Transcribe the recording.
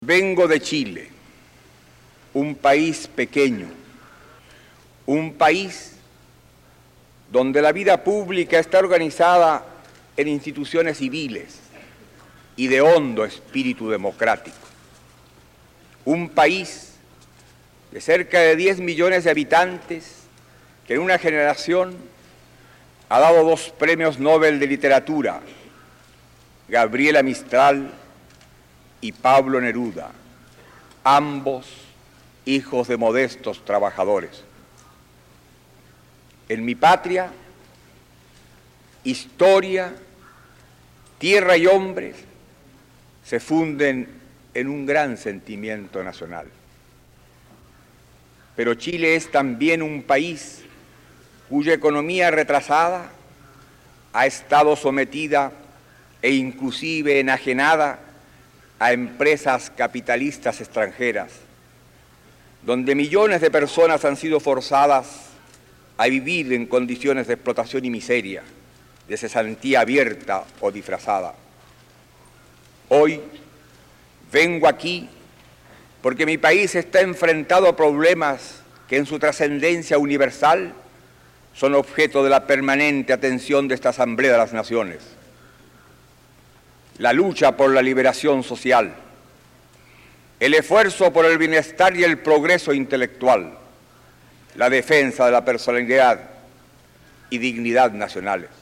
Vengo de Chile, un país pequeño, un país donde la vida pública está organizada en instituciones civiles y de hondo espíritu democrático. Un país de cerca de 10 millones de habitantes que en una generación ha dado 2 premios Nobel de literatura, Gabriela Mistral y Pablo Neruda, ambos hijos de modestos trabajadores. En mi patria, historia, tierra y hombres se funden en un gran sentimiento nacional. Pero Chile es también un país cuya economía retrasada ha estado sometida e inclusive enajenada a empresas capitalistas extranjeras, donde millones de personas han sido forzadas a vivir en condiciones de explotación y miseria, de cesantía abierta o disfrazada. Hoy vengo aquí porque mi país está enfrentado a problemas que en su trascendencia universal son objeto de la permanente atención de esta Asamblea de las Naciones. La lucha por la liberación social, el esfuerzo por el bienestar y el progreso intelectual, la defensa de la personalidad y dignidad nacionales.